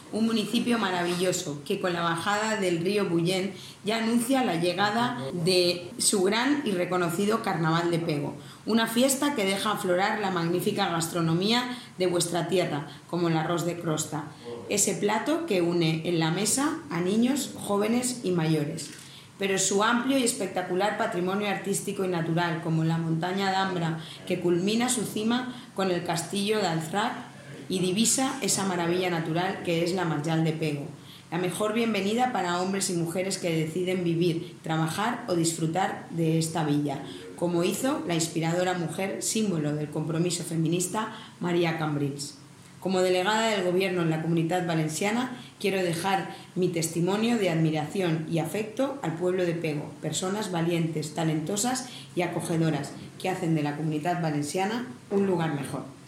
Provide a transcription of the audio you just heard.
un municipio maravilloso que con la bajada del río Bullén ya anuncia la llegada de su gran y reconocido Carnaval de Pego, una fiesta que deja aflorar la magnífica gastronomía de vuestra tierra, como el arroz de crosta, ese plato que une en la mesa a niños, jóvenes y mayores. Pero su amplio y espectacular patrimonio artístico y natural, como la montaña d'Ambra, que culmina su cima con el castillo de Alzrac y divisa esa maravilla natural que es la Marjal de Pego, la mejor bienvenida para hombres y mujeres que deciden vivir, trabajar o disfrutar de esta villa, como hizo la inspiradora mujer símbolo del compromiso feminista María Cambrils. Como delegada del Gobierno en la Comunitat Valenciana, quiero dejar mi testimonio de admiración y afecto al pueblo de Pego, personas valientes, talentosas y acogedoras que hacen de la Comunitat Valenciana un lugar mejor.